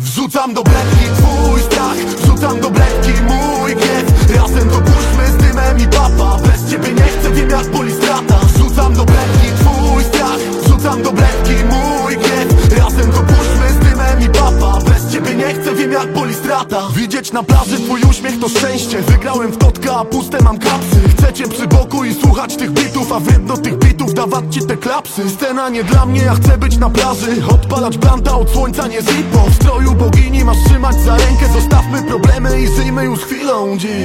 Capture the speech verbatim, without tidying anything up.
Wrzucam do bredki twój strach, wrzucam do bredki mój gniew. Razem to puszczmy z dymem i papa. Bez ciebie nie chcę, wiem jak boli strata. Wrzucam do bredki twój strach, wrzucam do bredki mój gniew. Razem to puszczmy z dymem i papa. Bez ciebie nie chcę, wiem jak boli strata. Widzieć na plaży twój uśmiech to szczęście. Wygrałem w totka, a puste mam kapsy. Chcecie przy boku i słuchać tych bitów, a wy do tych bitów dawać ci te klapsy. Scena nie dla mnie, ja chcę być na plaży. Odpalać blanta od słońca, nie zipo. W stroju bogini masz trzymać za rękę. Zostawmy problemy i żyjmy już chwilą dziś.